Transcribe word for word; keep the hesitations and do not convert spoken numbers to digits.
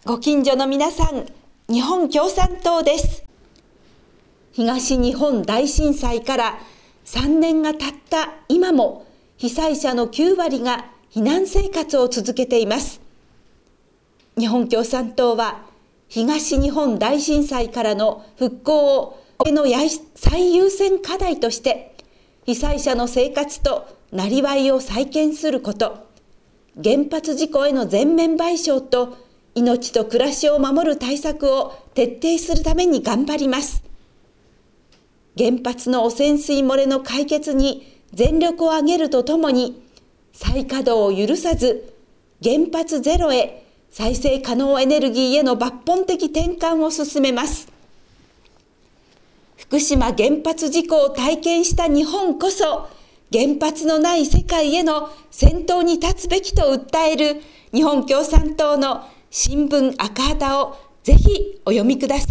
ご近所の皆さん、日本共産党です。東日本大震災からさんねんが経った今も、被災者のきゅうわりが避難生活を続けています。日本共産党は、東日本大震災からの復興をの最優先課題として、被災者の生活となりわいを再建すること、原発事故への全面賠償と命と暮らしを守る対策を徹底するために頑張ります。原発の汚染水漏れの解決に全力を挙げるとともに、再稼働を許さず、原発ゼロへ再生可能エネルギーへの抜本的転換を進めます。福島原発事故を体験した日本こそ、原発のない世界への先頭に立つべきと訴える日本共産党の新聞赤旗をぜひお読みください。